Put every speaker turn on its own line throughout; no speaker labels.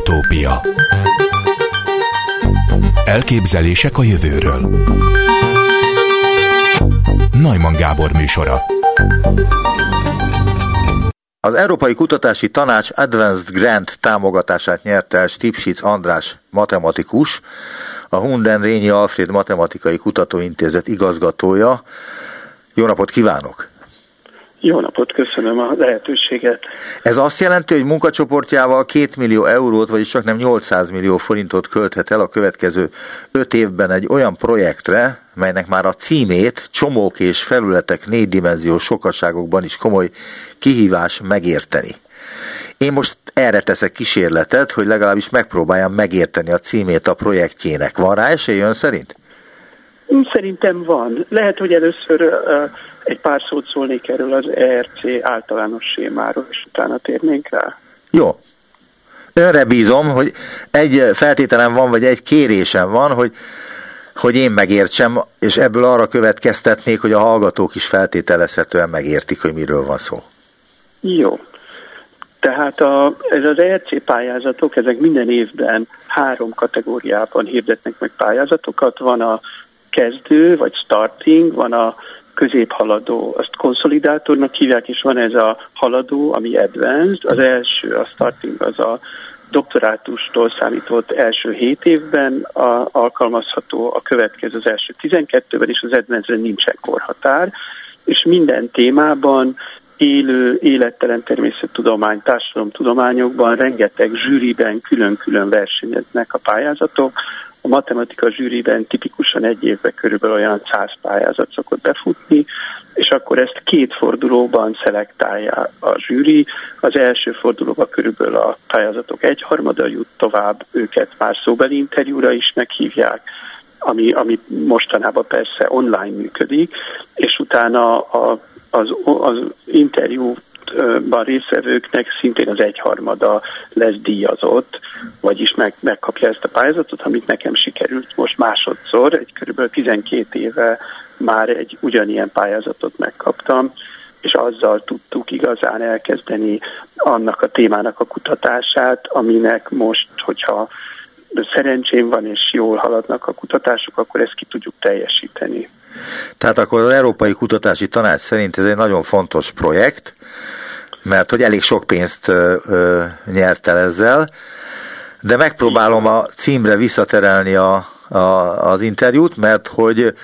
Utópia. Elképzelések a jövőről. Neumann Gábor műsora.
Az Európai Kutatási Tanács Advanced Grant támogatását nyerte el Stipschitz András matematikus, a Hunden-Rényi Alfréd Matematikai Kutatóintézet igazgatója. Jó napot kívánok!
Jó napot, köszönöm a lehetőséget.
Ez azt jelenti, hogy munkacsoportjával 2 millió eurót, vagyis csak nem 800 millió forintot költhet el a következő 5 évben egy olyan projektre, melynek már a címét csomók és felületek 4-dimenziós sokaságokban is komoly kihívás megérteni. Én most erre teszek kísérletet, hogy legalábbis megpróbáljam megérteni a címét a projektjének. Van rá esély ön szerint?
Szerintem van. Lehet, hogy először egy pár szót szólnék erről az ERC általános sémáról, és utána térnénk rá.
Jó. Önre bízom, hogy egy feltételem van, vagy egy kérésem van, hogy én megértsem, és ebből arra következtetnék, hogy a hallgatók is feltételezhetően megértik, hogy miről van szó.
Jó. Tehát ez az ERC pályázatok, ezek minden évben 3 kategóriában hirdetnek meg pályázatokat. Van a kezdő, vagy starting, van a középhaladó, azt konszolidátornak hívják, és van ez a haladó, ami advanced. Az első, a starting, az a doktorátustól számított első 7 évben alkalmazható, a következő az első 12-ben, és az advanced nincsen korhatár, és minden témában élő, élettelen természettudomány, társadalomtudományokban rengeteg zsűriben külön-külön versenyeznek a pályázatok. A matematika zsűriben tipikusan egy évben körülbelül olyan 100 pályázat szokott befutni, és akkor ezt 2 fordulóban szelektálja a zsűri. Az első fordulóban körülbelül a pályázatok 1/3 jut tovább, őket már szóbeli interjúra is meghívják, ami mostanában persze online működik, és utána az interjúban résztvevőknek szintén az 1/3 lesz díjazott, vagyis megkapja ezt a pályázatot, amit nekem sikerült most másodszor, egy körülbelül 12 éve már egy ugyanilyen pályázatot megkaptam, és azzal tudtuk igazán elkezdeni annak a témának a kutatását, aminek most, hogyha szerencsém van és jól haladnak a kutatások, akkor ezt ki tudjuk teljesíteni.
Tehát akkor az Európai Kutatási Tanács szerint ez egy nagyon fontos projekt, mert hogy elég sok pénzt nyert el ezzel, de megpróbálom a címre visszaterelni az interjút, mert hogy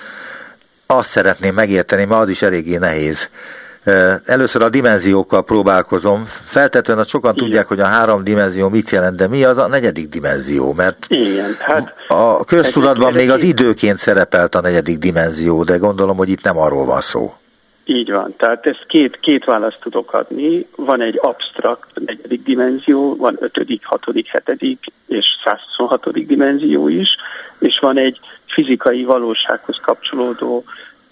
azt szeretném megérteni, mert az is eléggé nehéz. Először a dimenziókkal próbálkozom. Feltetően sokan tudják, hogy a 3 dimenzió mit jelent, de mi az a 4. dimenzió? Mert
igen, hát
a köztudatban még az időként szerepelt a 4. dimenzió, de gondolom, hogy itt nem arról van szó.
Így van, tehát ezt két választ tudok adni. Van egy absztrakt 4. dimenzió, van 5., 6., 7. és 126. dimenzió is, és van egy fizikai valósághoz kapcsolódó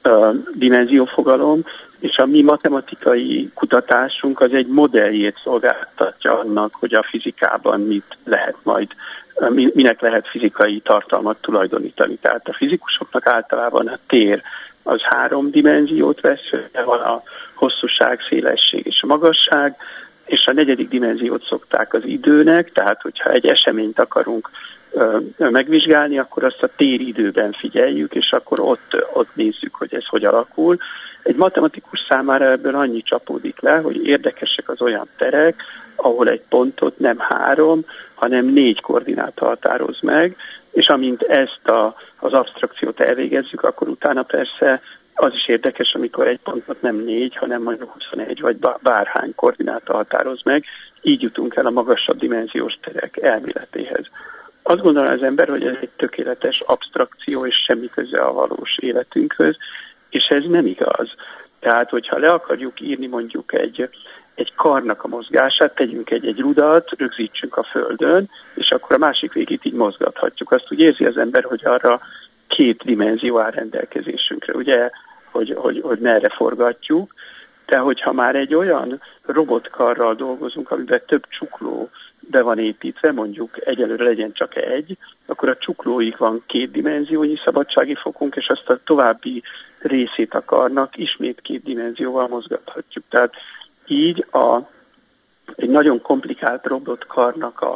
dimenziófogalom, és a mi matematikai kutatásunk az egy modelljét szolgáltatja annak, hogy a fizikában mit lehet majd, minek lehet fizikai tartalmat tulajdonítani. Tehát a fizikusoknak általában a tér az 3 dimenziót vesz, van a hosszúság, szélesség és a magasság, és a 4. dimenziót szokták az időnek, tehát hogyha egy eseményt akarunk megvizsgálni, akkor azt a téridőben figyeljük, és akkor ott nézzük, hogy ez hogy alakul. Egy matematikus számára ebből annyi csapódik le, hogy érdekesek az olyan terek, ahol egy pontot nem 3, hanem 4 koordináta határoz meg, és amint ezt az absztrakciót elvégezzük, akkor utána persze az is érdekes, amikor egy pontot nem 4, hanem mondjuk 21 vagy bárhány koordináta határoz meg, így jutunk el a magasabb dimenziós terek elméletéhez. Azt gondolja az ember, hogy ez egy tökéletes absztrakció, és semmi köze a valós életünkhöz, és ez nem igaz. Tehát, hogyha le akarjuk írni mondjuk egy karnak a mozgását, tegyünk egy rudat, rögzítsünk a földön, és akkor a másik végét így mozgathatjuk. Azt úgy érzi az ember, hogy arra 2 dimenzió áll rendelkezésünkre, ugye, hogy merre forgatjuk, de hogyha már egy olyan robotkarral dolgozunk, amiben több csukló be van építve, mondjuk egyelőre legyen csak egy, akkor a csuklóig van 2 dimenziónyi szabadsági fokunk, és azt a további részét a karnak ismét 2 dimenzióval mozgathatjuk. Tehát így egy nagyon komplikált robotkarnak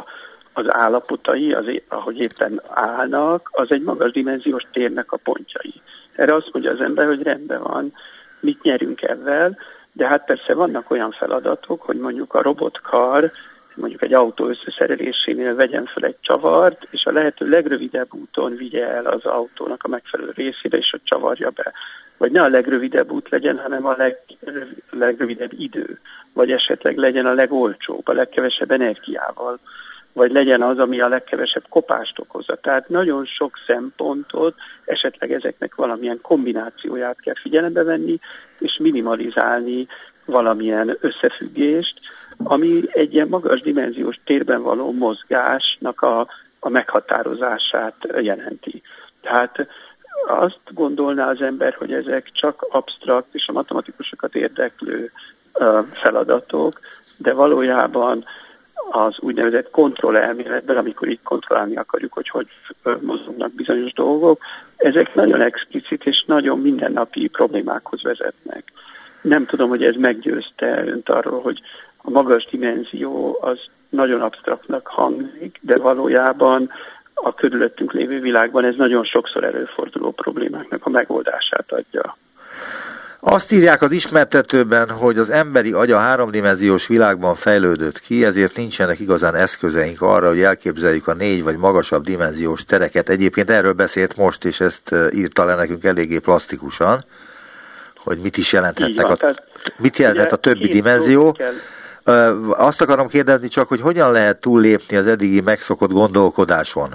az állapotai, ahogy éppen állnak, az egy magas dimenziós térnek a pontjai. Erre azt mondja az ember, hogy rendben van, mit nyerünk ezzel, de hát persze vannak olyan feladatok, hogy mondjuk a robotkar, mondjuk egy autó összeszerelésénél vegyen fel egy csavart, és a lehető legrövidebb úton vigye el az autónak a megfelelő részére, és ott csavarja be. Vagy ne a legrövidebb út legyen, hanem a legrövidebb idő. Vagy esetleg legyen a legolcsóbb, a legkevesebb energiával. Vagy legyen az, ami a legkevesebb kopást okozza. Tehát nagyon sok szempontot, esetleg ezeknek valamilyen kombinációját kell figyelembe venni, és minimalizálni valamilyen összefüggést, ami egy ilyen magas dimenziós térben való mozgásnak a meghatározását jelenti. Tehát azt gondolná az ember, hogy ezek csak absztrakt és a matematikusokat érdeklő feladatok, de valójában az úgynevezett kontrollelméletben, amikor így kontrollálni akarjuk, hogy mozognak bizonyos dolgok, ezek nagyon explicit és nagyon mindennapi problémákhoz vezetnek. Nem tudom, hogy ez meggyőzte önt arról, hogy a magas dimenzió az nagyon absztraktnak hangzik, de valójában a körülöttünk lévő világban ez nagyon sokszor előforduló problémáknak a megoldását adja.
Azt írják az ismertetőben, hogy az emberi agy a háromdimenziós világban fejlődött ki, ezért nincsenek igazán eszközeink arra, hogy elképzeljük a 4 vagy magasabb dimenziós tereket. Egyébként erről beszélt most, és ezt írta le nekünk eléggé plastikusan, hogy mit is jelenthetnek mit jelenthet a többi dimenzió. Azt akarom kérdezni csak, hogy hogyan lehet túllépni az eddigi megszokott gondolkodáson?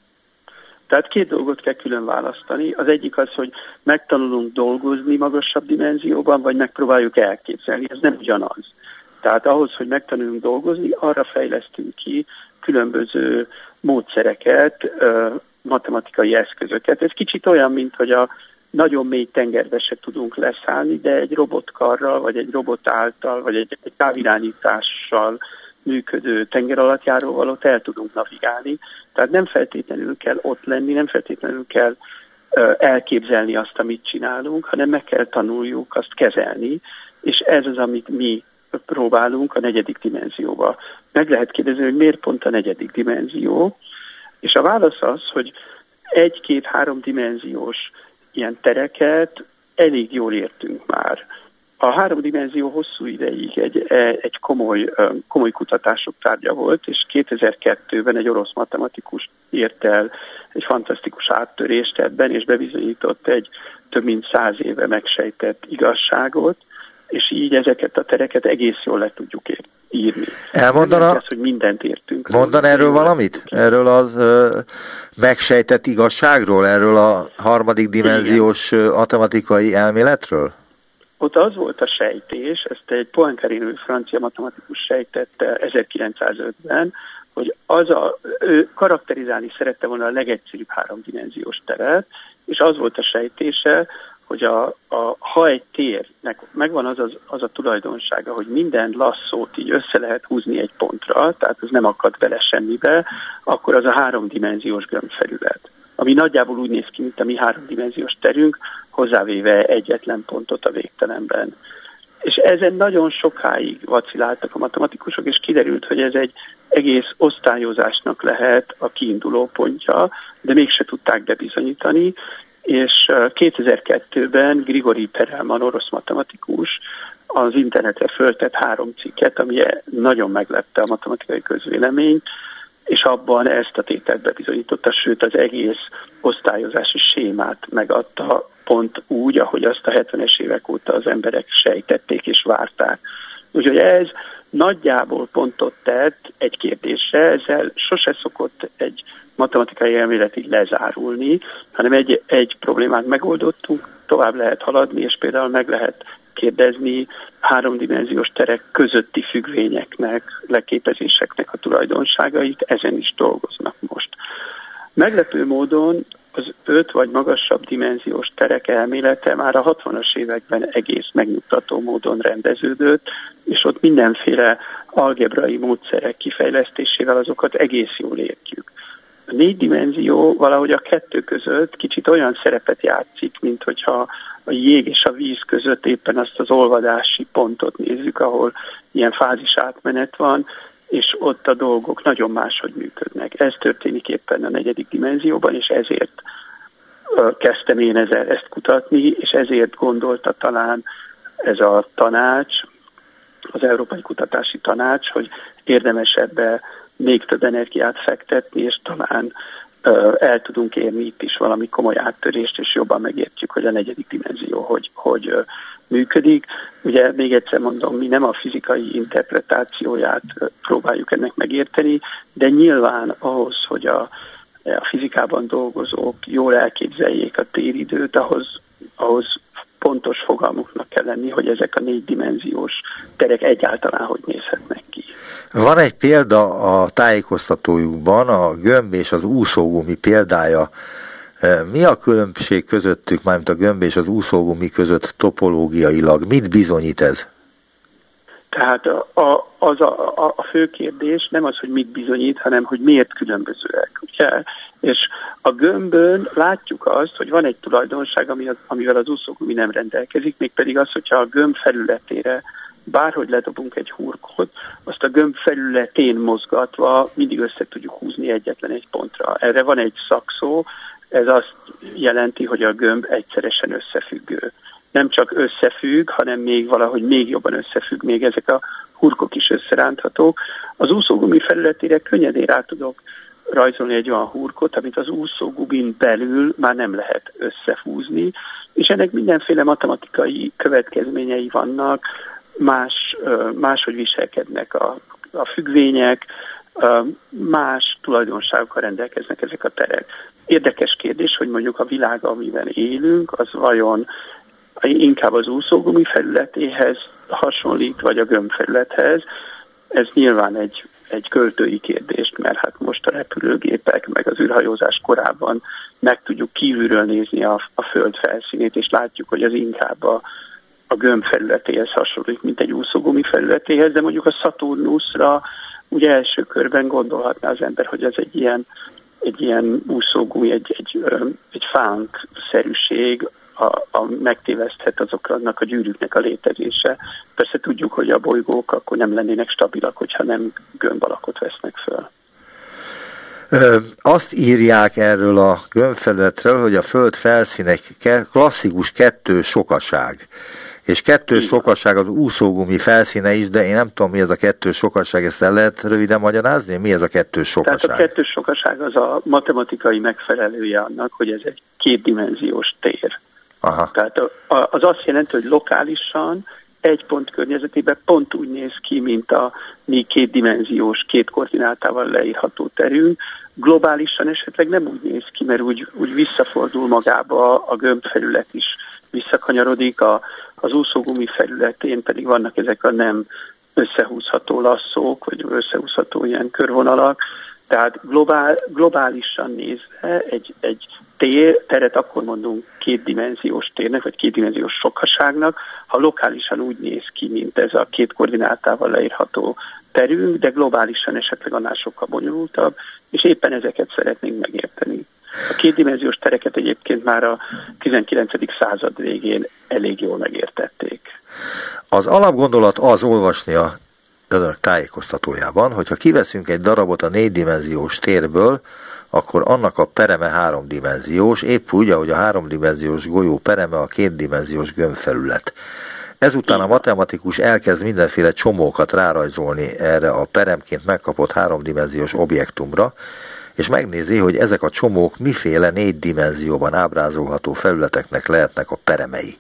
Tehát két dolgot kell külön választani. Az egyik az, hogy megtanulunk dolgozni magasabb dimenzióban, vagy megpróbáljuk elképzelni. Ez nem ugyanaz. Tehát ahhoz, hogy megtanuljunk dolgozni, arra fejlesztünk ki különböző módszereket, matematikai eszközöket. Ez kicsit olyan, mint hogy a nagyon mély tengerbe se tudunk leszállni, de egy robotkarral, vagy egy robot által, vagy egy távirányítással működő tengeralattjáróval ott el tudunk navigálni. Tehát nem feltétlenül kell ott lenni, nem feltétlenül kell elképzelni azt, amit csinálunk, hanem meg kell tanuljuk azt kezelni, és ez az, amit mi próbálunk a 4. dimenzióba. Meg lehet kérdezni, hogy miért pont a 4. dimenzió, és a válasz az, hogy 1-2-3 dimenziós ilyen tereket elég jól értünk már. A 3 dimenzió hosszú ideig egy komoly kutatások tárgya volt, és 2002-ben egy orosz matematikus ért el egy fantasztikus áttörést ebben, és bebizonyított egy több mint 100 éve megsejtett igazságot, és így ezeket a tereket egész jól le tudjuk írni.
Elmondana,
az, hogy mindent értünk.
Mondan erről valamit? Erről az megsejtett igazságról? Erről a 3. dimenziós matematikai elméletről?
Ott az volt a sejtés, ezt egy Poincaré nevű francia matematikus sejtette 1905-ben, hogy ő karakterizálni szerette volna a legegyszerűbb 3-dimenziós teret, és az volt a sejtése, hogy ha egy térnek megvan az a tulajdonsága, hogy minden lasszót így össze lehet húzni egy pontra, tehát ez nem akad bele semmibe, akkor az a 3-dimenziós gömbfelület. Ami nagyjából úgy néz ki, mint a mi 3-dimenziós terünk, hozzávéve egyetlen pontot a végtelenben. És ezen nagyon sokáig vaciláltak a matematikusok, és kiderült, hogy ez egy egész osztályozásnak lehet a kiinduló pontja, de mégse tudták bebizonyítani, és 2002-ben Grigori Perelman, orosz matematikus, az internetre föltett 3 cikket, ami nagyon meglepte a matematikai közvéleményt, és abban ezt a tételt bebizonyította, sőt az egész osztályozási sémát megadta pont úgy, ahogy azt a 70-es évek óta az emberek sejtették és várták. Úgyhogy ez nagyjából pontot tett egy kérdésre, ezzel sose szokott egy matematikai elmélet így lezárulni, hanem egy problémát megoldottunk, tovább lehet haladni, és például meg lehet kérdezni 3-dimenziós terek közötti függvényeknek, leképezéseknek a tulajdonságait, ezen is dolgoznak most. Meglepő módon az 5 vagy magasabb dimenziós terek elmélete már a 60-as években egész megnyugtató módon rendeződött, és ott mindenféle algebrai módszerek kifejlesztésével azokat egész jól értjük. A 4 dimenzió valahogy a 2 között kicsit olyan szerepet játszik, mint hogyha a jég és a víz között éppen azt az olvadási pontot nézzük, ahol ilyen fázis átmenet van. és ott a dolgok nagyon máshogy működnek. Ez történik éppen a 4. dimenzióban, és ezért kezdtem én ezt kutatni, és ezért gondolta talán ez a tanács, az Európai Kutatási Tanács, hogy érdemes ebbe még több energiát fektetni, és talán el tudunk érni itt is valami komoly áttörést, és jobban megértjük, hogy a 4. dimenzió hogy működik. Ugye még egyszer mondom, mi nem a fizikai interpretációját próbáljuk ennek megérteni, de nyilván ahhoz, hogy a fizikában dolgozók jól elképzeljék a téridőt, ahhoz pontos fogalmuknak kell lenni, hogy ezek a 4 dimenziós terek egyáltalán hogy nézhetnek ki.
Van egy példa a tájékoztatójukban, a gömb és az úszógumi példája. Mi a különbség közöttük, mármint a gömb és az úszógumi között topológiailag? Mit bizonyít ez?
Tehát a fő kérdés nem az, hogy mit bizonyít, hanem hogy miért különbözőek. Ugye? És a gömbön látjuk azt, hogy van egy tulajdonság, amivel az úszógumi nem rendelkezik, mégpedig az, hogyha a gömb felületére bárhogy ledobunk egy hurkot, azt a gömb felületén mozgatva mindig össze tudjuk húzni egyetlen egy pontra. Erre van egy szakszó, ez azt jelenti, hogy a gömb egyszeresen összefüggő. Nem csak összefügg, hanem még valahogy még jobban összefügg, még ezek a hurkok is összeránthatók. Az úszógumi felületére könnyedén rá tudok rajzolni egy olyan hurkot, amit az úszógumin belül már nem lehet összehúzni, és ennek mindenféle matematikai következményei vannak, máshogy viselkednek a függvények, más tulajdonságokkal rendelkeznek ezek a terek. Érdekes kérdés, hogy mondjuk a világ, amiben élünk, az vajon inkább az úszógumi felületéhez hasonlít, vagy a gömbfelülethez. Ez nyilván egy költői kérdés, mert hát most a repülőgépek, meg az űrhajózás korában meg tudjuk kívülről nézni a Föld felszínét, és látjuk, hogy az inkább a gömb felületéhez hasonlít, mint egy úszógumi felületéhez, de mondjuk a Szaturnuszra ugye első körben gondolhatná az ember, hogy ez egy ilyen úszógumi, egy fánk-szerűség, megtéveszthet azoknak a gyűrűknek a létezése. Persze tudjuk, hogy a bolygók akkor nem lennének stabilak, hogyha nem gömb alakot vesznek föl.
Azt írják erről a gömbfelületről, hogy a Föld felszíne klasszikus kettős sokaság. És kettős sokaság az úszógumi felszíne is, de én nem tudom, mi ez a kettős sokaság, ezt el lehet röviden magyarázni? Mi ez a kettős sokaság?
Tehát a kettős sokaság az a matematikai megfelelője annak, hogy ez egy kétdimenziós tér.
Aha.
Tehát az azt jelenti, hogy lokálisan egy pont környezetében pont úgy néz ki, mint a mi kétdimenziós, két koordinátával leírható terünk. Globálisan esetleg nem úgy néz ki, mert úgy visszafordul magába, a gömbfelület is visszakanyarodik, az úszógumi felületén pedig vannak ezek a nem összehúzható lasszók, vagy összehúzható ilyen körvonalak. Tehát globálisan nézve egy teret akkor mondunk kétdimenziós térnek, vagy kétdimenziós sokaságnak, ha lokálisan úgy néz ki, mint ez a két koordinátával leírható terünk, de globálisan esetleg annál sokkal bonyolultabb, és éppen ezeket szeretnénk megérteni. A kétdimenziós tereket egyébként már a 19. század végén elég jól megértették.
Az alapgondolat az, olvasni a önök tájékoztatójában, hogyha kiveszünk egy darabot a 4-dimenziós térből, akkor annak a pereme 3-dimenziós, épp úgy, ahogy a 3-dimenziós golyó pereme a 2-dimenziós gömbfelület. Ezután a matematikus elkezd mindenféle csomókat rárajzolni erre a peremként megkapott 3-dimenziós objektumra, és megnézi, hogy ezek a csomók miféle 4 dimenzióban ábrázolható felületeknek lehetnek a peremei.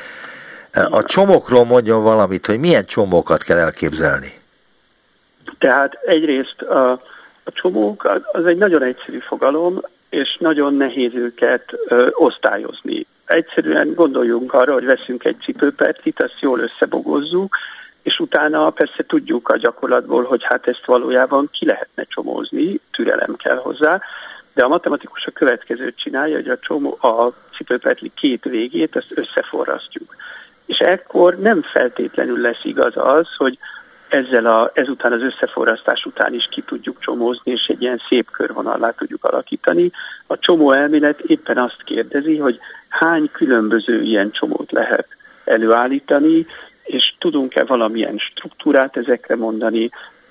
A csomókról mondjon valamit, hogy milyen csomókat kell elképzelni.
Tehát egyrészt a csomók az egy nagyon egyszerű fogalom, és nagyon nehéz őket osztályozni. Egyszerűen gondoljunk arra, hogy veszünk egy cipőpertit, azt jól összebogozzuk, és utána persze tudjuk a gyakorlatból, hogy hát ezt valójában ki lehetne csomózni, türelem kell hozzá, de a matematikus a következőt csinálja, hogy a cipőpertli két végét azt összeforrasztjuk. És ekkor nem feltétlenül lesz igaz az, hogy ezután az összeforrasztás után is ki tudjuk csomózni, és egy ilyen szép körvonallá tudjuk alakítani. A csomó elmélet éppen azt kérdezi, hogy hány különböző ilyen csomót lehet előállítani, és tudunk-e valamilyen struktúrát ezekre mondani,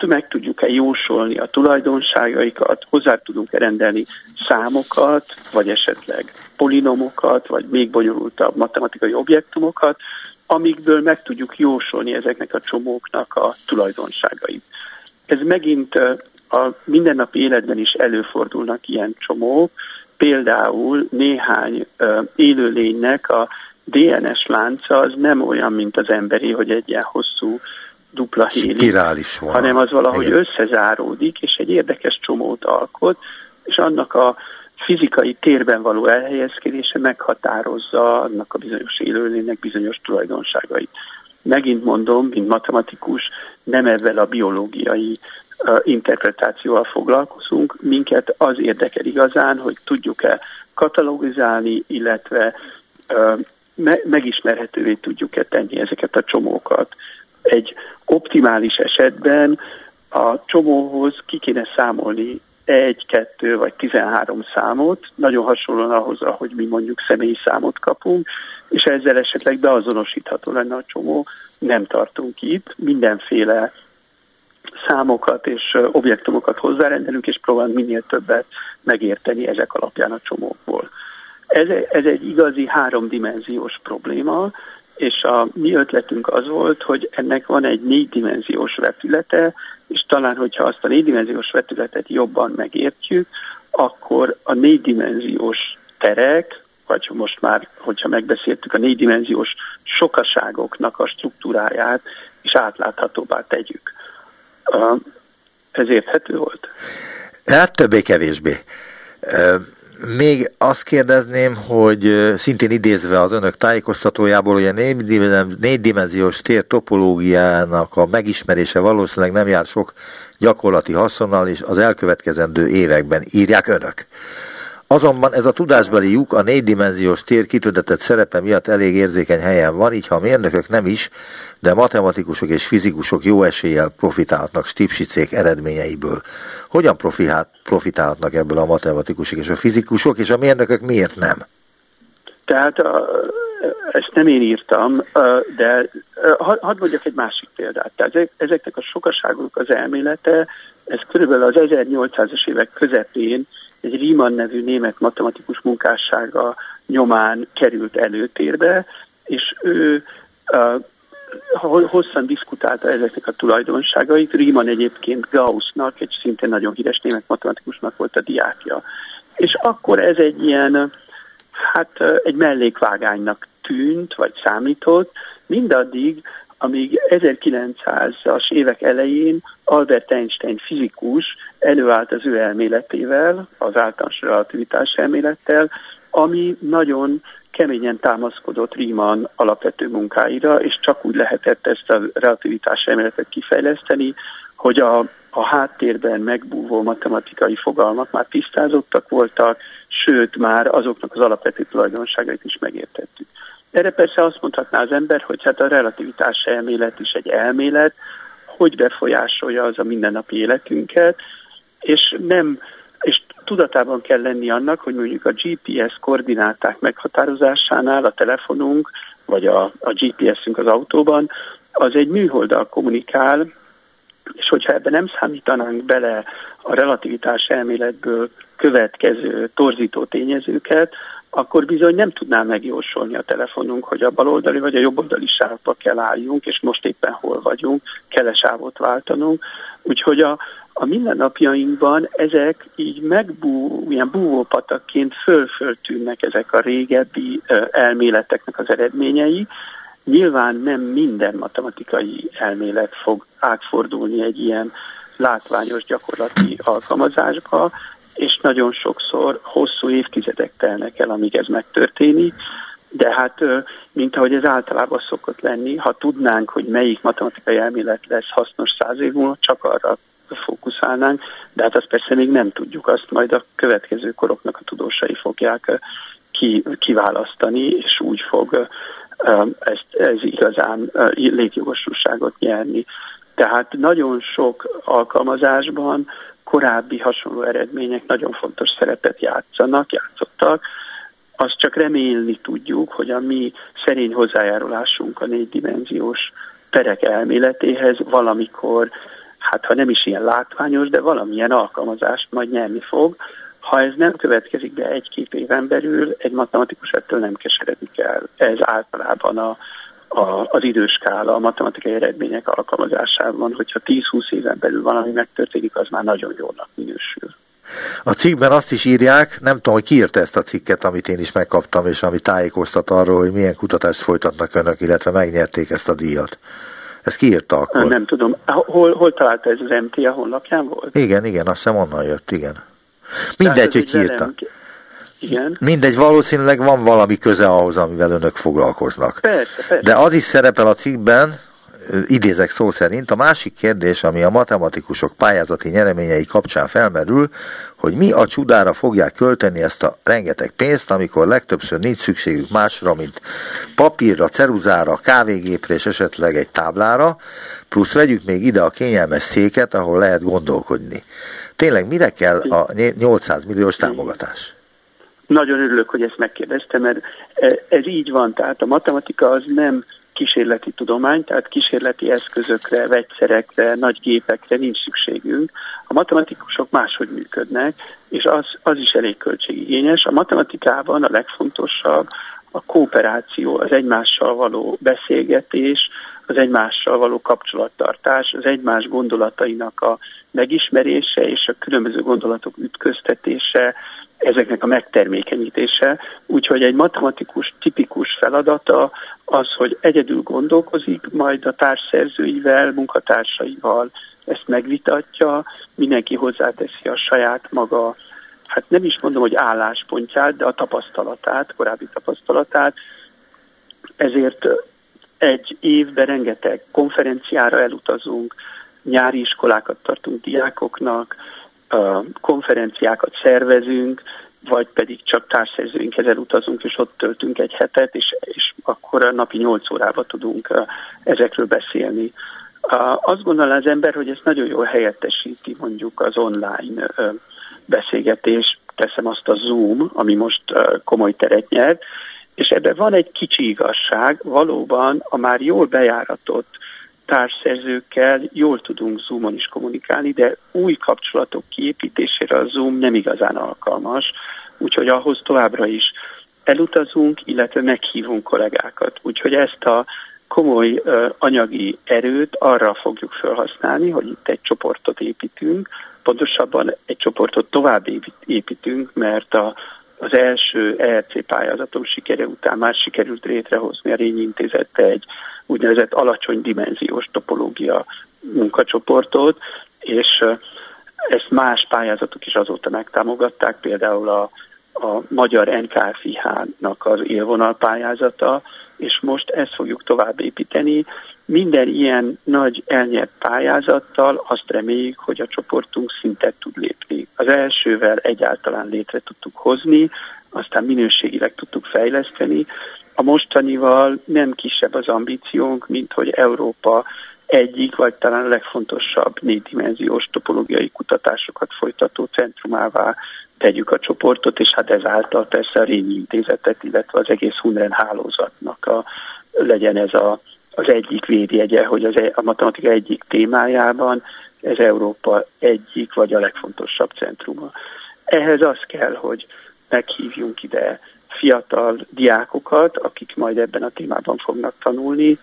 meg tudjuk-e jósolni a tulajdonságaikat, hozzá tudunk-e rendelni számokat, vagy esetleg polinomokat, vagy még bonyolultabb matematikai objektumokat, amikből meg tudjuk jósolni ezeknek a csomóknak a tulajdonságait. Ez megint a mindennapi életben is előfordulnak ilyen csomók, például néhány élőlénynek a DNS lánca az nem olyan, mint az emberi, hogy egy ilyen hosszú dupla hélig, hanem az valahogy összezáródik, és egy érdekes csomót alkot, és annak a fizikai térben való elhelyezkedése meghatározza annak a bizonyos élőlénynek bizonyos tulajdonságait. Megint mondom, mint matematikus, nem ezzel a biológiai interpretációval foglalkozunk, minket az érdekel igazán, hogy tudjuk-e katalogizálni, illetve megismerhetővé tudjuk-e tenni ezeket a csomókat. Egy optimális esetben a csomóhoz ki kéne számolni 1, 2 vagy 13 számot, nagyon hasonlóan ahhoz, ahogy mi mondjuk személyi számot kapunk, és ezzel esetleg beazonosítható lenne a csomó. Nem tartunk itt, mindenféle számokat és objektumokat hozzárendelünk, és próbálunk minél többet megérteni ezek alapján a csomókból. Ez egy igazi 3-dimenziós probléma, és a mi ötletünk az volt, hogy ennek van egy 4-dimenziós vetülete, és talán, hogyha azt a 4-dimenziós vetületet jobban megértjük, akkor a 4-dimenziós terek, vagy most már, hogyha megbeszéltük, a 4-dimenziós sokaságoknak a struktúráját is átláthatóbbá tegyük. Ez érthető volt?
Hát többé-kevésbé. Még azt kérdezném, hogy szintén idézve az önök tájékoztatójából, hogy a 4-dimenziós tér topológiának a megismerése valószínűleg nem jár sok gyakorlati haszonnal, és az elkövetkezendő években írják önök. Azonban ez a tudásbeli lyuk a 4-dimenziós tér kitüntetett szerepe miatt elég érzékeny helyen van, így ha a mérnökök nem is, de matematikusok és fizikusok jó eséllyel profitálhatnak Stipschicék eredményeiből. Hogyan profitálhatnak ebből a matematikusok és a fizikusok, és a mérnökök miért nem?
Tehát ezt nem én írtam, de hadd mondjak egy másik példát. Tehát ezeknek a sokaságok az elmélete, ez körülbelül az 1800-as évek közepén egy Riemann nevű német matematikus munkássága nyomán került előtérbe, és ő hosszan diszkutálta ezeknek a tulajdonságait. Riemann egyébként Gaussnak, egy szintén nagyon híres német matematikusnak volt a diákja. És akkor ez egy ilyen, egy mellékvágánynak tűnt, vagy számított, mindaddig, amíg 1900-as évek elején Albert Einstein fizikus előállt az ő elméletével, az általános relativitás elmélettel, ami nagyon keményen támaszkodott Riemann alapvető munkáira, és csak úgy lehetett ezt a relativitás elméletet kifejleszteni, hogy a háttérben megbúvó matematikai fogalmak már tisztázottak voltak, sőt már azoknak az alapvető tulajdonságait is megértettük. Erre persze azt mondhatná az ember, hogy hát a relativitás elmélet is egy elmélet, hogy befolyásolja az a mindennapi életünket, és tudatában kell lenni annak, hogy mondjuk a GPS koordináták meghatározásánál a telefonunk, vagy a GPS-ünk az autóban, az egy műholddal kommunikál, és hogyha ebben nem számítanánk bele a relativitás elméletből következő torzító tényezőket, akkor bizony nem tudná megjósolni a telefonunk, hogy a baloldali vagy a jobboldali sávba kell álljunk, és most éppen hol vagyunk, kell-e sávot váltanunk. Úgyhogy a mindennapjainkban ezek így ilyen búvópatakként föltűnnek ezek a régebbi elméleteknek az eredményei. Nyilván nem minden matematikai elmélet fog átfordulni egy ilyen látványos gyakorlati alkalmazásba, és nagyon sokszor hosszú évtizedek telnek el, amíg ez megtörténik, de hát, mint ahogy ez általában szokott lenni, ha tudnánk, hogy melyik matematikai elmélet lesz hasznos 100 év múlva, csak arra fókuszálnánk, de hát azt persze még nem tudjuk, azt majd a következő koroknak a tudósai fogják kiválasztani, és úgy fog ez igazán létjogosultságot nyerni. Tehát nagyon sok alkalmazásban korábbi hasonló eredmények nagyon fontos szerepet játszottak. Azt csak remélni tudjuk, hogy a mi szerény hozzájárulásunk a 4-dimenziós terek elméletéhez valamikor hát ha nem is ilyen látványos, de valamilyen alkalmazást majd nyerni fog. Ha ez nem következik be 1-2 éven belül, egy matematikus ettől nem keseredik el. Ez általában az időskála a matematikai eredmények alkalmazásában, hogyha 10-20 éven belül valami megtörténik, az már nagyon jónak minősül.
A cikkben azt is írják, nem tudom, hogy ki írta ezt a cikket, amit én is megkaptam, és ami tájékoztat arról, hogy milyen kutatást folytatnak önök, illetve megnyerték ezt a díjat. Ezt ki írta akkor?
Nem tudom. Hol találta ez az MTA honlapján volt?
Igen, azt hiszem onnan jött, igen. Mindegy, hogy ki írta.
Igen.
Mindegy, valószínűleg van valami köze ahhoz, amivel önök foglalkoznak.
Persze.
De az is szerepel a cikkben, idézek szó szerint, a másik kérdés, ami a matematikusok pályázati nyereményei kapcsán felmerül, hogy mi a csudára fogják költeni ezt a rengeteg pénzt, amikor legtöbbször nincs szükségük másra, mint papírra, ceruzára, kávégépre és esetleg egy táblára, plusz vegyük még ide a kényelmes széket, ahol lehet gondolkodni. Tényleg mire kell a 800 milliós támogatás?
Nagyon örülök, hogy ezt megkérdeztem, mert ez így van, tehát a matematika az nem kísérleti tudomány, tehát kísérleti eszközökre, vegyszerekre, nagy gépekre nincs szükségünk. A matematikusok máshogy működnek, és az is elég költségigényes. A matematikában a legfontosabb a kooperáció, az egymással való beszélgetés, az egymással való kapcsolattartás, az egymás gondolatainak a megismerése és a különböző gondolatok ütköztetése, ezeknek a megtermékenyítése. Úgyhogy egy matematikus tipikus feladata az, hogy egyedül gondolkozik, majd a társszerzőivel, munkatársaival ezt megvitatja, mindenki hozzáteszi a saját maga, hát nem is mondom, hogy álláspontját, de a tapasztalatát, korábbi tapasztalatát. Ezért egy évben rengeteg konferenciára elutazunk, nyári iskolákat tartunk diákoknak, konferenciákat szervezünk, vagy pedig csak társszerzőinkhez elutazunk, és ott töltünk egy hetet, és akkor napi 8 órába tudunk ezekről beszélni. Azt gondolja az ember, hogy ezt nagyon jól helyettesíti mondjuk az online beszélgetés, teszem azt a Zoom, ami most komoly teret nyert, és ebben van egy kicsi igazság, valóban a már jól bejáratott társszerzőkkel jól tudunk Zoomon is kommunikálni, de új kapcsolatok kiépítésére a Zoom nem igazán alkalmas, úgyhogy ahhoz továbbra is elutazunk, illetve meghívunk kollégákat. Úgyhogy ezt a komoly anyagi erőt arra fogjuk felhasználni, hogy itt egy csoportot építünk, pontosabban egy csoportot tovább építünk, mert az első ERC pályázatom sikere után már sikerült létrehozni a Rényi Intézetbe egy úgynevezett alacsony dimenziós topológia munkacsoportot, és ezt más pályázatok is azóta megtámogatták, például a magyar NKFIH-nak az élvonal pályázata, és most ezt fogjuk tovább építeni. Minden ilyen nagy elnyert pályázattal azt reméljük, hogy a csoportunk szintet tud lépni. Az elsővel egyáltalán létre tudtuk hozni, aztán minőségileg tudtuk fejleszteni. A mostanival nem kisebb az ambíciónk, mint hogy Európa egyik, vagy talán a legfontosabb 4-dimenziós topológiai kutatásokat folytató centrumává tegyük a csoportot, és hát ezáltal persze a Rényi Intézetet, illetve az egész Hundren hálózatnak legyen ez az egyik védjegye, hogy a matematika egyik témájában ez Európa egyik, vagy a legfontosabb centruma. Ehhez az kell, hogy meghívjunk ide fiatal diákokat, akik majd ebben a témában fognak tanulni,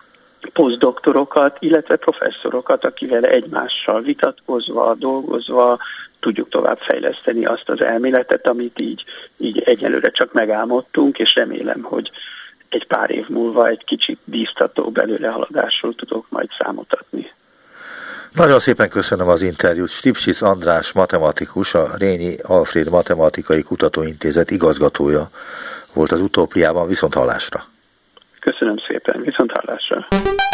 posztdoktorokat, illetve professzorokat, akivel egymással vitatkozva, dolgozva tudjuk továbbfejleszteni azt az elméletet, amit így egyelőre csak megálmodtunk, és remélem, hogy egy pár év múlva egy kicsit bíztatóbb előrehaladásról tudok majd számot adni.
Nagyon szépen köszönöm az interjút. Stipsic András matematikus, a Rényi Alfréd Matematikai Kutatóintézet igazgatója volt az Utópiában. Viszont hallásra.
Köszönöm szépen, viszont hallásra.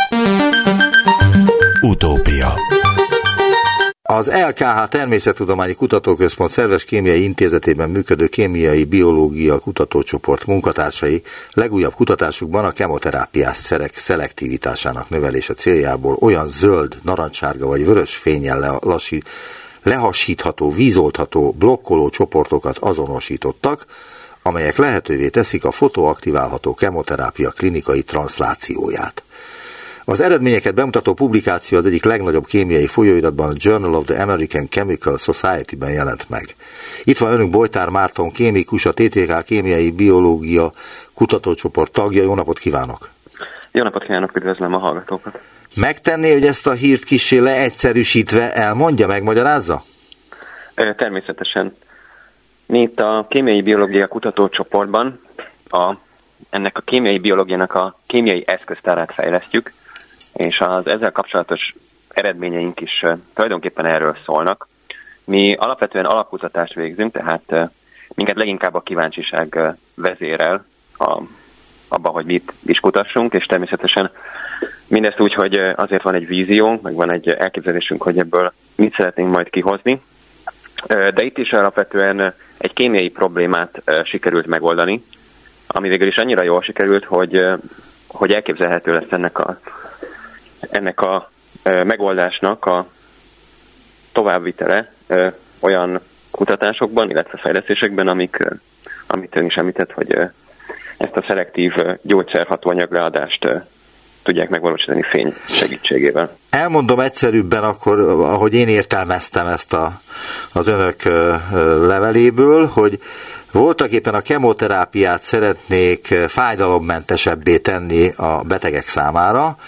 Utópia.
Az LKH Természettudományi Kutatóközpont Szerves Kémiai Intézetében működő kémiai biológia kutatócsoport munkatársai legújabb kutatásukban a kemoterápiás szerek szelektivitásának növelése céljából olyan zöld, narancssárga vagy vörös fénnyel lehasítható, vízoltható, blokkoló csoportokat azonosítottak, amelyek lehetővé teszik a fotoaktiválható kemoterápia klinikai transzlációját. Az eredményeket bemutató publikáció az egyik legnagyobb kémiai folyóiratban, a Journal of the American Chemical Society-ben jelent meg. Itt van önünk Bojtár Márton, kémikus, a TTK Kémiai Biológia Kutatócsoport tagja. Jó napot kívánok!
Jó napot kívánok, üdvözlöm a hallgatókat!
Megtenné, hogy ezt a hírt kissé leegyszerűsítve elmondja, megmagyarázza?
Természetesen. Mi itt a Kémiai Biológia Kutatócsoportban ennek a kémiai biológiának a kémiai eszköztárát fejlesztjük, és az ezzel kapcsolatos eredményeink is tulajdonképpen erről szólnak. Mi alapvetően alapkutatást végzünk, tehát minket leginkább a kíváncsiság vezérel abban, hogy mit is kutassunk, és természetesen mindezt úgy, hogy azért van egy víziónk, meg van egy elképzelésünk, hogy ebből mit szeretnénk majd kihozni. De itt is alapvetően egy kémiai problémát sikerült megoldani, ami végül is annyira jól sikerült, hogy elképzelhető lesz ennek a megoldásnak a továbbvitele olyan kutatásokban, illetve fejlesztésekben, amit ön is említett, hogy ezt a szelektív gyógyszerhatóanyag leadást tudják megvalósítani fény segítségével.
Elmondom egyszerűbben akkor, ahogy én értelmeztem ezt az önök leveléből, hogy voltak éppen a kemoterápiát szeretnék fájdalommentesebbé tenni a betegek számára,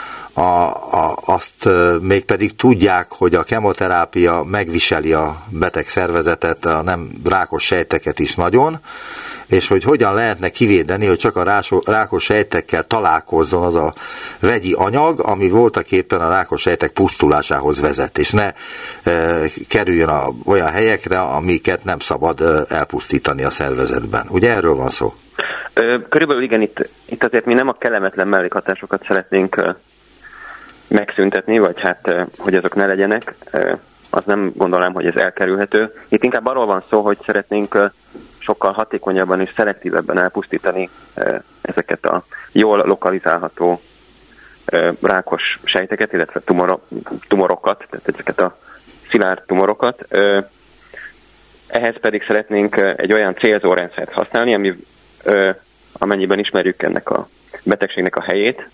azt mégpedig tudják, hogy a kemoterápia megviseli a beteg szervezetet, a nem rákos sejteket is nagyon, és hogy hogyan lehetne kivédeni, hogy csak a rákos sejtekkel találkozzon az a vegyi anyag, ami voltaképpen a rákos sejtek pusztulásához vezet, és ne kerüljön olyan helyekre, amiket nem szabad elpusztítani a szervezetben. Ugye erről van szó?
Körülbelül igen, itt azért mi nem a kellemetlen mellékhatásokat szeretnénk megszüntetni, vagy hogy azok ne legyenek, az nem gondolom, hogy ez elkerülhető. Itt inkább arról van szó, hogy szeretnénk sokkal hatékonyabban és szelektívebben elpusztítani ezeket a jól lokalizálható rákos sejteket, illetve tumorokat, tehát ezeket a szilárd tumorokat. Ehhez pedig szeretnénk egy olyan célzó rendszert használni, amennyiben ismerjük ennek a betegségnek a helyét,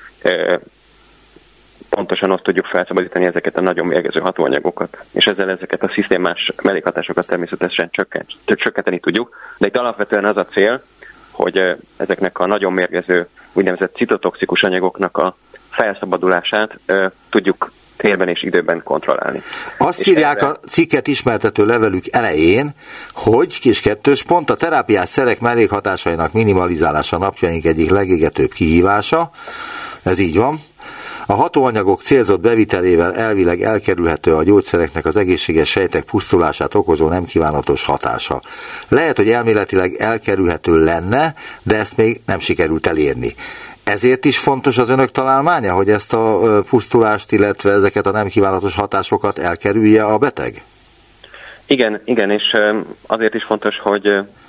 pontosan ott tudjuk felszabadítani ezeket a nagyon mérgező hatóanyagokat, és ezzel ezeket a szisztémás mellékhatásokat természetesen csökkenteni tudjuk, de itt alapvetően az a cél, hogy ezeknek a nagyon mérgező úgynevezett citotoxikus anyagoknak a felszabadulását tudjuk térben és időben kontrollálni.
Azt írják a cikket ismertető levelük elején, hogy kis pont a terápiás szerek mellékhatásainak minimalizálása napjaink egyik legégetőbb kihívása, ez így van. A hatóanyagok célzott bevitelével elvileg elkerülhető a gyógyszereknek az egészséges sejtek pusztulását okozó nem kívánatos hatása. Lehet, hogy elméletileg elkerülhető lenne, de ezt még nem sikerült elérni. Ezért is fontos az önök találmánya, hogy ezt a pusztulást, illetve ezeket a nem kívánatos hatásokat elkerülje a beteg?
Igen, és azért is fontos, hogy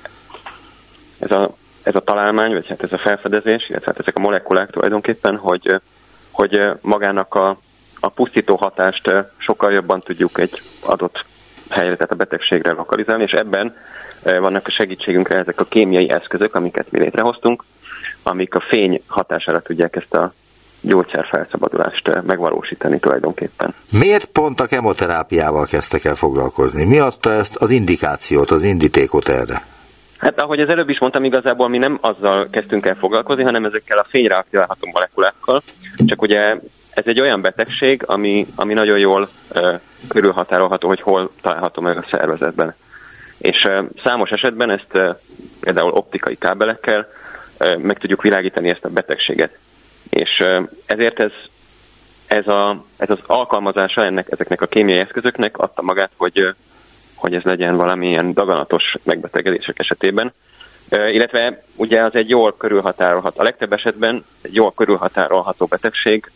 ez a találmány, vagy hát ez a felfedezés, illetve hát ezek a molekulák tulajdonképpen, hogy magának a pusztító hatást sokkal jobban tudjuk egy adott helyre, tehát a betegségre lokalizálni, és ebben vannak a segítségünkre ezek a kémiai eszközök, amiket mi létrehoztunk, amik a fény hatására tudják ezt a gyógyszer felszabadulást megvalósítani tulajdonképpen.
Miért pont a kemoterápiával kezdtek el foglalkozni? Mi adta ezt az indikációt, az indítékot erre?
Hát ahogy az előbb is mondtam, igazából mi nem azzal kezdtünk el foglalkozni, hanem ezekkel a fényre aktiválható molekulákkal. Csak ugye ez egy olyan betegség, ami nagyon jól körülhatárolható, hogy hol található meg a szervezetben. És számos esetben ezt például optikai kábelekkel meg tudjuk világítani ezt a betegséget. És ezért ez az alkalmazása ezeknek a kémiai eszközöknek adta magát, hogy ez legyen valamilyen daganatos megbetegedések esetében. Illetve ugye az egy jól körülhatárolható, a legtöbb esetben egy jól körülhatárolható betegség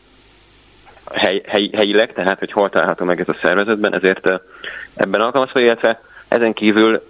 helyileg, tehát hogy hol található meg ez a szervezetben, ezért ebben alkalmazva, illetve ezen kívül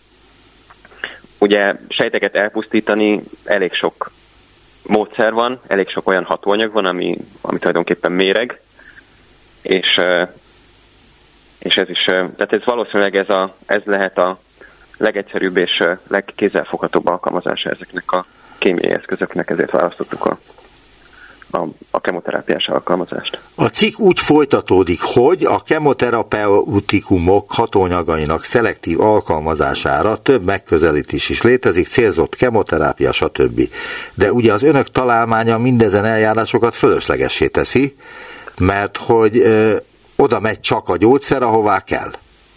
ugye sejteket elpusztítani elég sok módszer van, elég sok olyan hatóanyag van, ami tulajdonképpen méreg, és ez is, tehát ez valószínűleg ez lehet a legegyszerűbb és legkézzelfoghatóbb alkalmazása ezeknek a kémiai eszközöknek, ezért választottuk a kemoterápiás alkalmazást.
A cikk úgy folytatódik, hogy a kemoterapeutikumok hatóanyagainak szelektív alkalmazására több megközelítés is létezik, célzott kemoterápia, stb. De ugye az önök találmánya mindezen eljárásokat fölöslegessé teszi, mert hogy oda megy csak a gyógyszer, ahová kell.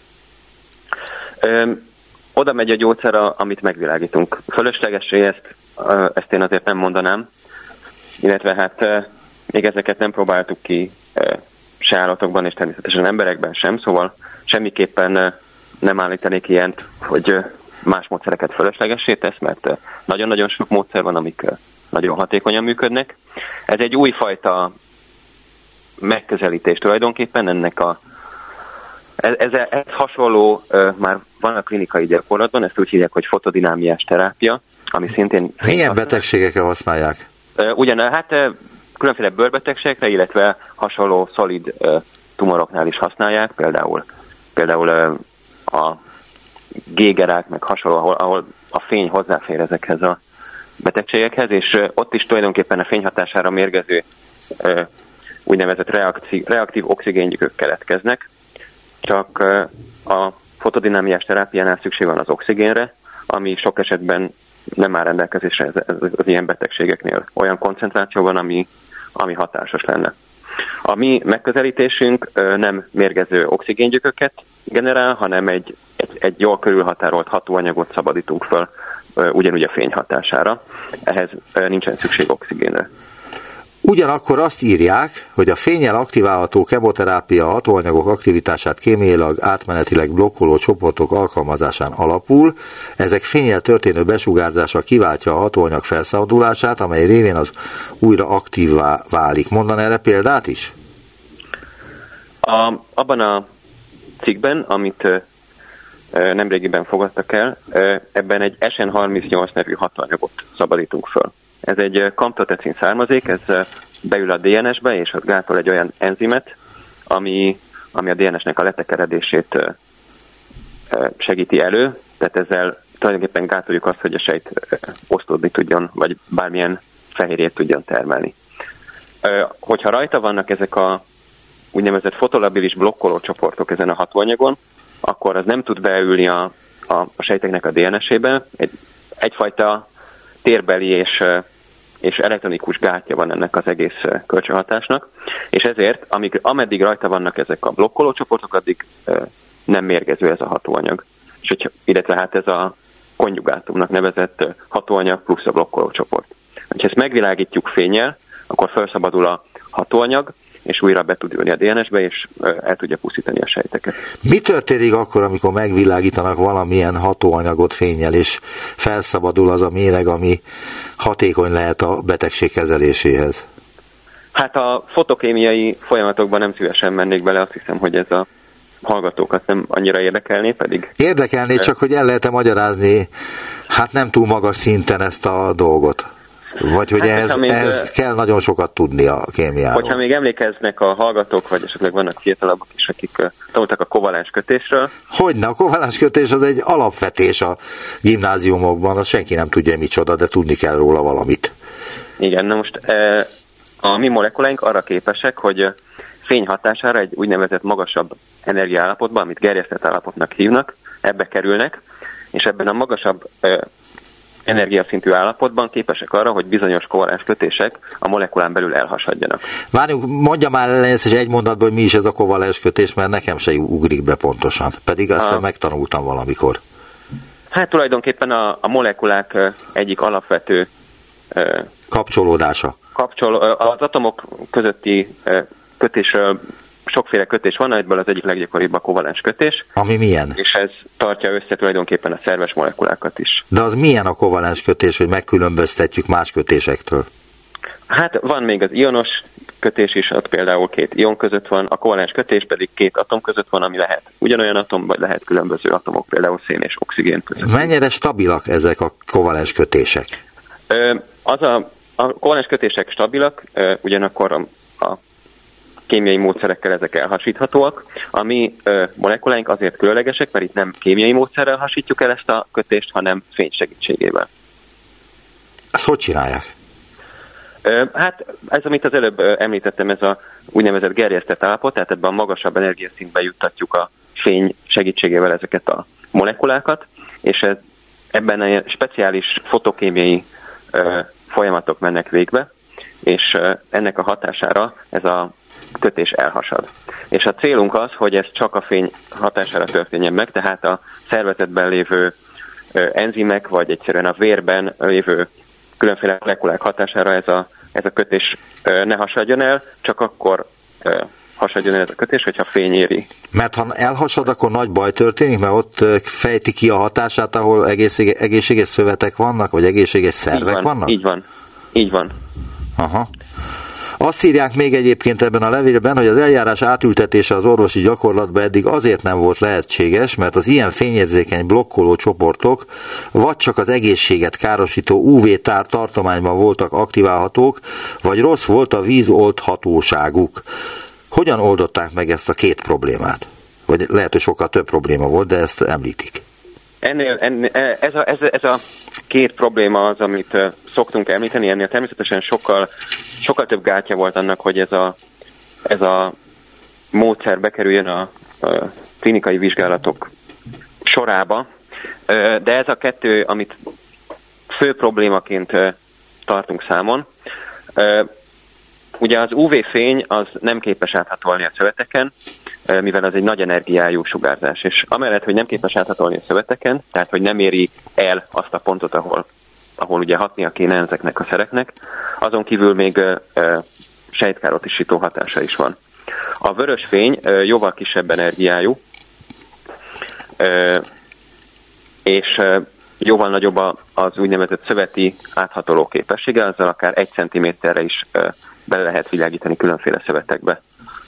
Oda megy a gyógyszer, amit megvilágítunk. Fölöslegessé ezt én azért nem mondanám, illetve hát még ezeket nem próbáltuk ki se állatokban, és természetesen emberekben sem, szóval semmiképpen nem állítanék ilyent, hogy más módszereket fölöslegessé tesz, mert nagyon-nagyon sok módszer van, amik nagyon hatékonyan működnek. Ez egy újfajta megközelítés tulajdonképpen, ennek ez hasonló már van a klinikai gyakorlatban, ezt úgy hívják, hogy fotodinámiás terápia, ami szintén...
Milyen betegségekre használják?
Különféle bőrbetegségekre, illetve hasonló szolid tumoroknál is használják, például a gégerák, meg hasonló, ahol a fény hozzáfér ezekhez a betegségekhez, és ott is tulajdonképpen a fényhatására mérgező úgynevezett reaktív oxigéngyűkök keletkeznek, csak a fotodinámiás terápiánál szükség van az oxigénre, ami sok esetben nem áll rendelkezésre az ilyen betegségeknél. Olyan koncentrációban, ami hatásos lenne. A mi megközelítésünk nem mérgező oxigéngyököket generál, hanem egy jól körülhatárolt hatóanyagot szabadítunk föl ugyanúgy a fény hatására. Ehhez nincsen szükség oxigénre.
Ugyanakkor azt írják, hogy a fénnyel aktiválható kemoterápia hatóanyagok aktivitását kémiailag átmenetileg blokkoló csoportok alkalmazásán alapul, ezek fénnyel történő besugárzása kiváltja a hatóanyag felszabadulását, amely révén az újra aktívvá válik. Mondan erre példát is?
Abban a cikkben, amit nemrégiben fogadtak el, ebben egy SN38 nevű hatóanyagot szabadítunk föl. Ez egy kamptotecin származék, ez beül a DNS-be, és az gátol egy olyan enzimet, ami a DNS-nek a letekeredését segíti elő, tehát ezzel tulajdonképpen gátoljuk azt, hogy a sejt osztódni tudjon, vagy bármilyen fehérjét tudjon termelni. Hogyha rajta vannak ezek a úgynevezett fotolabilis blokkoló csoportok ezen a hatóanyagon, akkor az nem tud beülni a sejteknek a DNS-ébe. Egyfajta térbeli és elektronikus gátja van ennek az egész kölcsönhatásnak, és ezért, ameddig rajta vannak ezek a blokkoló csoportok, addig nem mérgező ez a hatóanyag. Illetve hát ez a konjugátumnak nevezett hatóanyag plusz a blokkoló csoport. Ha ezt megvilágítjuk fénnyel, akkor felszabadul a hatóanyag, és újra be tud ülni a DNS-be, és el tudja pusztítani a sejteket.
Mi történik akkor, amikor megvilágítanak valamilyen hatóanyagot fénnyel, és felszabadul az a méreg, ami hatékony lehet a betegség kezeléséhez?
Hát a fotokémiai folyamatokban nem szívesen mennék bele, azt hiszem, hogy ez a hallgatókat nem annyira érdekelné, pedig... Érdekelné,
csak hogy el lehet-e magyarázni, hát nem túl magas szinten ezt a dolgot? Vagy hogy ehhez kell nagyon sokat tudni a kémiáról.
Hogyha még emlékeznek a hallgatók, vagy esetleg vannak fiatalabbak is, akik tanultak a kovalens kötésről. Hogyne,
a kovalens kötés az egy alapvetés a gimnáziumokban, az senki nem tudja micsoda, de tudni kell róla valamit.
Igen, na most a mi molekuláink arra képesek, hogy fény hatására egy úgynevezett magasabb energiaállapotban, amit gerjesztett állapotnak hívnak, ebbe kerülnek, és ebben a magasabb energiaszintű állapotban képesek arra, hogy bizonyos kovalens kötések a molekulán belül elhasadjanak.
Várjunk, mondja már ezt is egy mondatban, hogy mi is ez a kovalens kötés, mert nekem se ugrik be pontosan. Pedig azt megtanultam valamikor. Hát
tulajdonképpen a molekulák egyik alapvető
kapcsolódása.
Az atomok közötti kötésről sokféle kötés van, egyből az egyik leggyakoribb a kovalens kötés.
Ami milyen?
És ez tartja össze tulajdonképpen a szerves molekulákat is.
De az milyen a kovalens kötés, hogy megkülönböztetjük más kötésektől?
Hát van még az ionos kötés is, ott például két ion között van, a kovalens kötés pedig két atom között van, ami lehet ugyanolyan atom, vagy lehet különböző atomok, például szén és oxigén között.
Mennyire stabilak ezek a kovalens kötések?
A kovalens kötések stabilak, ugyanakkor a kémiai módszerekkel ezek elhasíthatóak. A mi molekuláink azért különlegesek, mert itt nem kémiai módszerrel hasítjuk el ezt a kötést, hanem fény segítségével.
Ezt hogy csinálják?
Hát ez, amit az előbb említettem, ez a úgynevezett gerjesztett állapot, tehát ebben a magasabb energiaszintbe juttatjuk a fény segítségével ezeket a molekulákat, és ebben a speciális fotokémiai folyamatok mennek végbe, és ennek a hatására ez a kötés elhasad. És a célunk az, hogy ez csak a fény hatására történjen meg, tehát a szervezetben lévő enzimek, vagy egyszerűen a vérben lévő különféle molekulák hatására ez a kötés ne hasadjon el, csak akkor hasadjon el ez a kötés, hogyha fény éri.
Mert ha elhasad, akkor nagy baj történik, mert ott fejti ki a hatását, ahol egészséges szövetek vannak, vagy egészséges szervek vannak?
Így van.
Aha. Azt írják még egyébként ebben a levélben, hogy az eljárás átültetése az orvosi gyakorlatban eddig azért nem volt lehetséges, mert az ilyen fényérzékeny blokkoló csoportok vagy csak az egészséget károsító UV-tartományban voltak aktiválhatók, vagy rossz volt a vízoldhatóságuk. Hogyan oldották meg ezt a két problémát? Vagy lehet, hogy sokkal több probléma volt, de ezt említik.
Ez a két probléma az, amit szoktunk említeni, ennél természetesen sokkal több gátja volt annak, hogy ez a módszer bekerüljön a klinikai vizsgálatok sorába, de ez a kettő, amit fő problémaként tartunk számon. Ugye az UV-fény az nem képes áthatolni a szöveteken, mivel az egy nagy energiájú sugárzás. És amellett, hogy nem képes áthatolni a szöveteken, tehát hogy nem éri el azt a pontot, ahol ugye hatnia kéne ezeknek a szereknek, azon kívül még sejtkárotisító hatása is van. A vörös fény jóval kisebb energiájú, és jóval nagyobb az úgynevezett szöveti áthatoló képessége, azzal akár 1 centiméterre is bele lehet világítani különféle szövetekbe.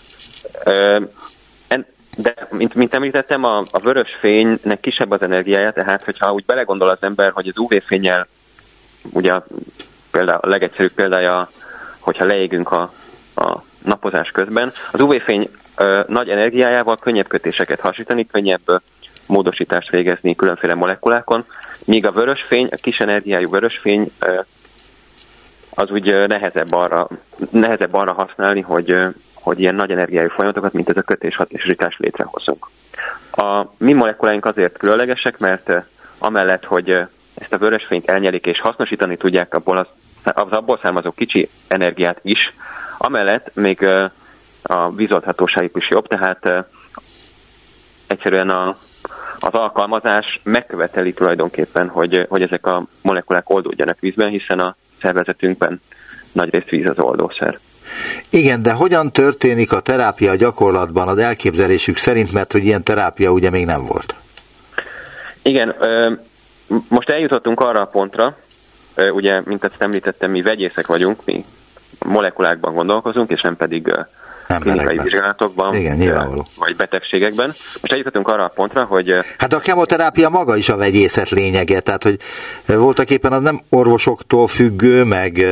De, mint említettem, a vörös fénynek kisebb az energiája, tehát hogyha úgy belegondol az ember, hogy az UV-fénnyel, ugye a legegyszerűbb példája, hogyha leégünk a napozás közben, az UV-fény nagy energiájával könnyebb kötéseket hasítani, könnyebb módosítást végezni különféle molekulákon, míg a vörös fény, a kis energiájú vörös fény az úgy nehezebb arra használni, hogy ilyen nagy energiájú folyamatokat, mint ez a kötés-hasonlítás létrehozunk. A mi molekuláink azért különlegesek, mert amellett, hogy ezt a vörös fényt elnyelik és hasznosítani tudják az abból származó kicsi energiát is, amellett még a vízoldhatóságuk is jobb, tehát egyszerűen az alkalmazás megköveteli tulajdonképpen, hogy ezek a molekulák oldódjanak vízben, hiszen a szervezetünkben nagyrészt víz az oldószer.
Igen, de hogyan történik a terápia gyakorlatban az elképzelésük szerint, mert hogy ilyen terápia ugye még nem volt? Igen,
most eljutottunk arra a pontra, ugye, mint ezt említettem, mi vegyészek vagyunk, mi molekulákban gondolkozunk, és nem pedig klinikai vizsgálatokban,
igen,
vagy betegségekben. Most eljutottunk arra a pontra, hogy...
Hát a kemoterápia maga is a vegyészet lényege, tehát hogy voltak éppen az nem orvosoktól függő, meg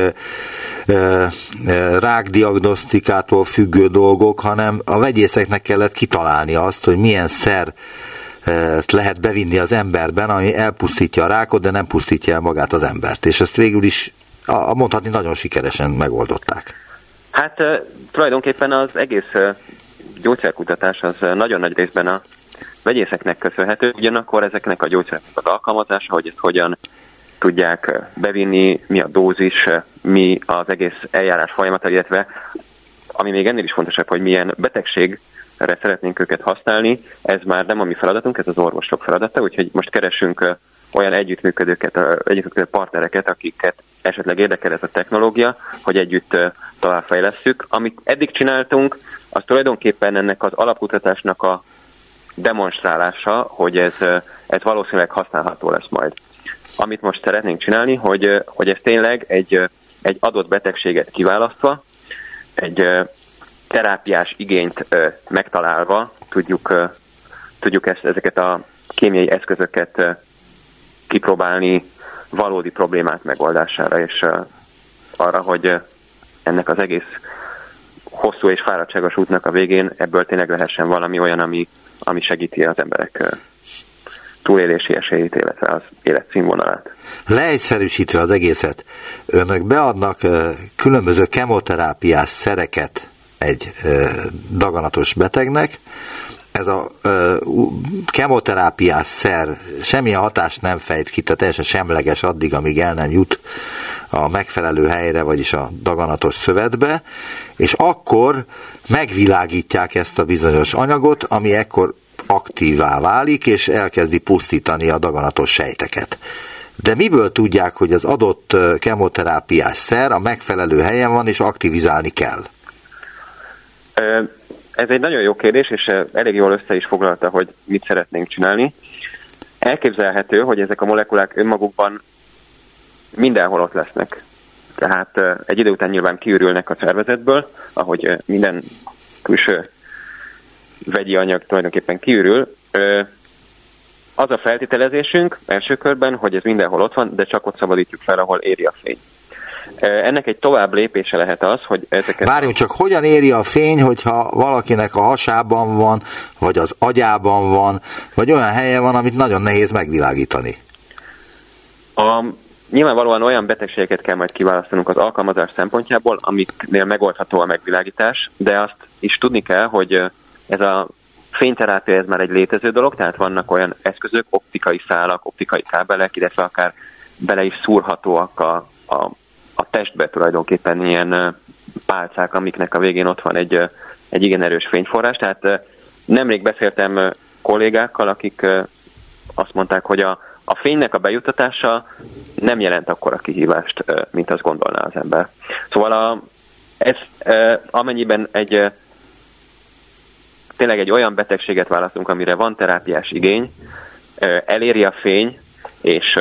rákdiagnosztikától függő dolgok, hanem a vegyészeknek kellett kitalálni azt, hogy milyen szer lehet bevinni az emberben, ami elpusztítja a rákot, de nem pusztítja el magát az embert. És ezt végül is mondhatni nagyon sikeresen megoldották.
Hát tulajdonképpen az egész gyógyszerkutatás az nagyon nagy részben a vegyészeknek köszönhető, ugyanakkor ezeknek a gyógyszereknek az alkalmazása, hogy ezt hogyan tudják bevinni, mi a dózis, mi az egész eljárás folyamata, illetve ami még ennél is fontosabb, hogy milyen betegségre szeretnénk őket használni, ez már nem a mi feladatunk, ez az orvosok feladata, úgyhogy most keresünk olyan együttműködő partnereket, akiket esetleg érdekel ez a technológia, hogy együtt továbbfejlesszük. Amit eddig csináltunk, az tulajdonképpen ennek az alapkutatásnak a demonstrálása, hogy ez valószínűleg használható lesz majd. Amit most szeretnénk csinálni, hogy ez tényleg egy adott betegséget kiválasztva, egy terápiás igényt megtalálva tudjuk ezeket a kémiai eszközöket kipróbálni valódi problémák megoldására, és arra, hogy ennek az egész hosszú és fáradtságos útnak a végén ebből tényleg lehessen valami olyan, ami segíti az emberek túlélési esélyét, illetve az életszínvonalát.
Leegyszerűsítve az egészet, önök beadnak különböző kemoterápiás szereket egy daganatos betegnek. Ez a kemoterápiás szer semmilyen hatást nem fejt ki, tehát teljesen semleges addig, amíg el nem jut a megfelelő helyre, vagyis a daganatos szövetbe, és akkor megvilágítják ezt a bizonyos anyagot, ami ekkor aktívá válik, és elkezdi pusztítani a daganatos sejteket. De miből tudják, hogy az adott kemoterápiás szer a megfelelő helyen van, és aktivizálni kell?
Ez egy nagyon jó kérdés, és elég jól össze is foglalta, hogy mit szeretnénk csinálni. Elképzelhető, hogy ezek a molekulák önmagukban mindenhol ott lesznek. Tehát egy idő után nyilván kiürülnek a szervezetből, ahogy minden külső vegyi anyag tulajdonképpen kiürül. Az a feltételezésünk első körben, hogy ez mindenhol ott van, de csak ott szabadítjuk fel, ahol éri a fény. Ennek egy tovább lépése lehet az, hogy ezeket...
Várjunk csak, hogyan éri a fény, hogyha valakinek a hasában van, vagy az agyában van, vagy olyan helyen van, amit nagyon nehéz megvilágítani?
Nyilvánvalóan olyan betegségeket kell majd kiválasztanunk az alkalmazás szempontjából, amiknél megoldható a megvilágítás, de azt is tudni kell, hogy ez a fényterápia, ez már egy létező dolog, tehát vannak olyan eszközök, optikai szálak, optikai kábelek, illetve akár bele is szúrhatóak a testbe tulajdonképpen ilyen pálcák, amiknek a végén ott van egy igen erős fényforrás. Tehát nemrég beszéltem kollégákkal, akik azt mondták, hogy a fénynek a bejuttatása nem jelent akkora kihívást, mint azt gondolná az ember. Szóval ez amennyiben tényleg egy olyan betegséget választunk, amire van terápiás igény, eléri a fény, és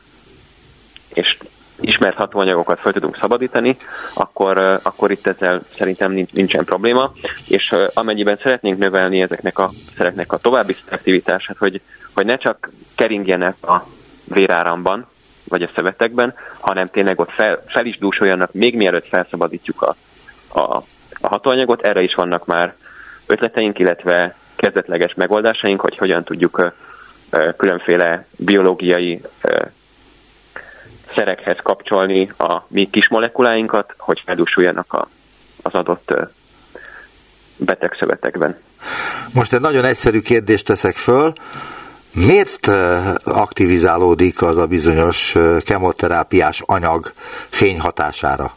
ismert hatóanyagokat fel tudunk szabadítani, akkor itt ezzel szerintem nincsen probléma, és amennyiben szeretnénk növelni ezeknek a szereknek a további aktivitását, hogy ne csak keringjenek a véráramban, vagy a szövetekben, hanem tényleg ott fel is dúsoljanak, még mielőtt felszabadítjuk a hatóanyagot. Erre is vannak már ötleteink, illetve kezdetleges megoldásaink, hogy hogyan tudjuk különféle biológiai szerekhez kapcsolni a mi kis molekuláinkat, hogy feldúsuljanak az adott betegszövetekben.
Most egy nagyon egyszerű kérdést teszek föl. Miért aktivizálódik az a bizonyos kemoterápiás anyag fényhatására?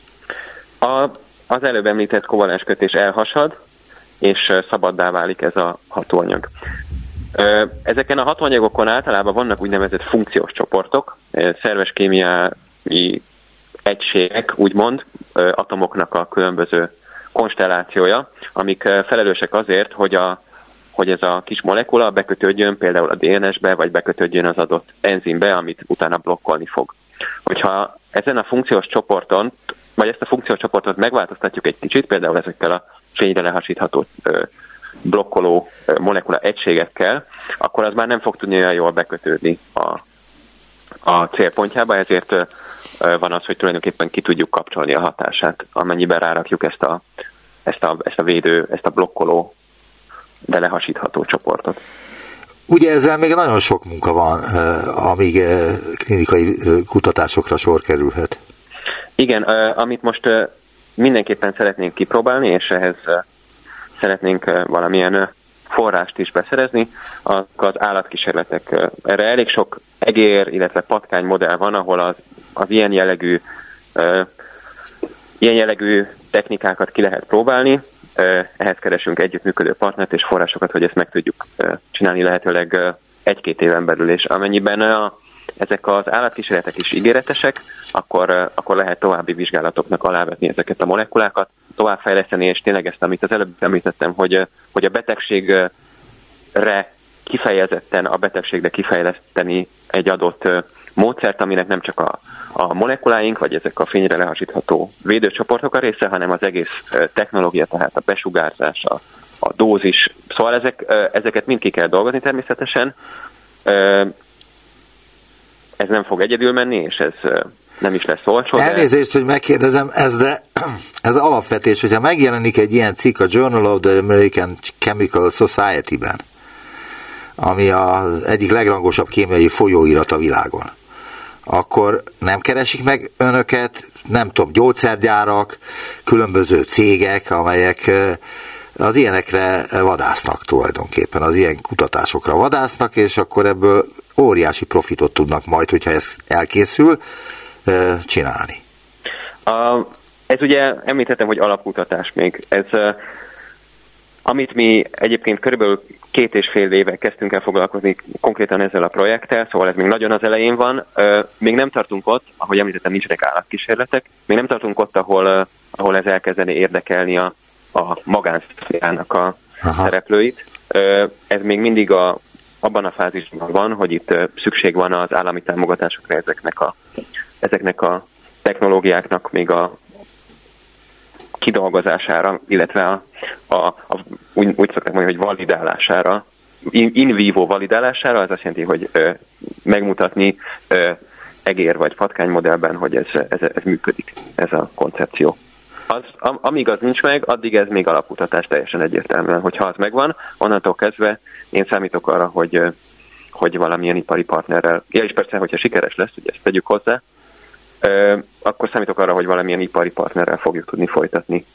Az előbb említett kovalens kötés elhasad, és szabaddá válik ez a hatóanyag. Ezeken a hatóanyagokon általában vannak úgynevezett funkciós csoportok, szerves kémiai egységek, úgymond, atomoknak a különböző konstellációja, amik felelősek azért, hogy ez a kis molekula bekötődjön például a DNS-be, vagy bekötődjön az adott enzimbe, amit utána blokkolni fog. Hogyha ezen a funkciós csoporton, vagy ezt a funkciós csoportot megváltoztatjuk egy kicsit, például ezekkel a fényre lehasítható blokkoló molekula egységekkel, akkor az már nem fog tudni olyan jól bekötődni a célpontjába, ezért van az, hogy tulajdonképpen ki tudjuk kapcsolni a hatását, amennyiben rárakjuk ezt a védő, ezt a blokkoló, de lehasítható csoportot.
Ugye ezzel még nagyon sok munka van, amíg klinikai kutatásokra sor kerülhet.
Igen, amit most mindenképpen szeretnénk kipróbálni, és ehhez szeretnénk valamilyen forrást is beszerezni, az állatkísérletek. Erre elég sok egér, illetve patkány modell van, ahol az ilyen jellegű technikákat ki lehet próbálni. Ehhez keresünk együttműködő partnert és forrásokat, hogy ezt meg tudjuk csinálni lehetőleg 1-2 éven belül, és amennyiben ezek az állatkísérletek is ígéretesek, akkor lehet további vizsgálatoknak alávetni ezeket a molekulákat, továbbfejleszteni, és tényleg ezt, amit az előbb említettem, hogy a betegségre kifejezetten a betegségre kifejleszteni egy adott módszert, aminek nem csak a molekuláink, vagy ezek a fényre lehasítható védőcsoportok a része, hanem az egész technológia, tehát a besugárzás, a dózis. Szóval ezeket mind ki kell dolgozni természetesen. Ez nem fog egyedül menni, és ez nem is lesz olcsó.
Elnézést, hogy megkérdezem, ez alapvetés, hogyha megjelenik egy ilyen cikk a Journal of the American Chemical Society-ben, ami az egyik legrangosabb kémiai folyóirat a világon, akkor nem keresik meg önöket, nem tudom, gyógyszergyárak, különböző cégek, amelyek az ilyenekre vadásznak tulajdonképpen, az ilyen kutatásokra vadásznak, és akkor ebből óriási profitot tudnak majd, hogyha ez elkészül, csinálni.
Ez ugye, említettem, hogy alapkutatás még. Ez, amit mi egyébként körülbelül 2,5 éve kezdtünk el foglalkozni konkrétan ezzel a projekttel, szóval ez még nagyon az elején van. Még nem tartunk ott, ahogy említettem, nincsenek állatkísérletek, még nem tartunk ott, ahol ez elkezdeni érdekelni a magánszférának a szereplőit. Ez még mindig abban a fázisban van, hogy itt szükség van az állami támogatásokra ezeknek a technológiáknak még a kidolgozására, illetve úgy szokták mondani, hogy validálására, in vivo validálására, az azt jelenti, hogy megmutatni egér vagy patkány modellben, hogy ez működik, ez a koncepció. Amíg az nincs meg, addig ez még alapkutatás teljesen egyértelműen. Hogyha az megvan, onnantól kezdve én számítok arra, hogy valamilyen ipari partnerrel, és persze, hogyha sikeres lesz, ugye ezt tegyük hozzá, akkor számítok arra, hogy valamilyen ipari partnerrel fogjuk tudni folytatni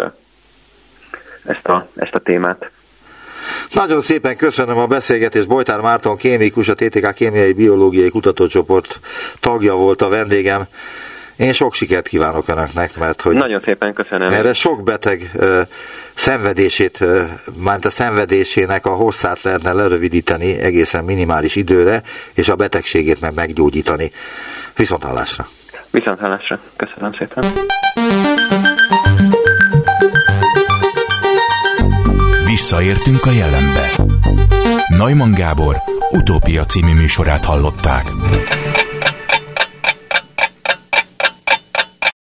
ezt a témát.
Nagyon szépen köszönöm a beszélgetést. Bojtár Márton kémikus, a TTK Kémiai Biológiai Kutatócsoport tagja volt a vendégem. Én sok sikert kívánok önöknek, mert hogy
nagyon szépen köszönöm.
Erre sok beteg szenvedését, mert a szenvedésének a hosszát lehetne lerövidíteni egészen minimális időre, és a betegségét meg meggyógyítani. Viszonthallásra!
Viszonthallásra! Köszönöm szépen!
Visszaértünk a jelenbe. Neumann Gábor Utópia című műsorát hallották.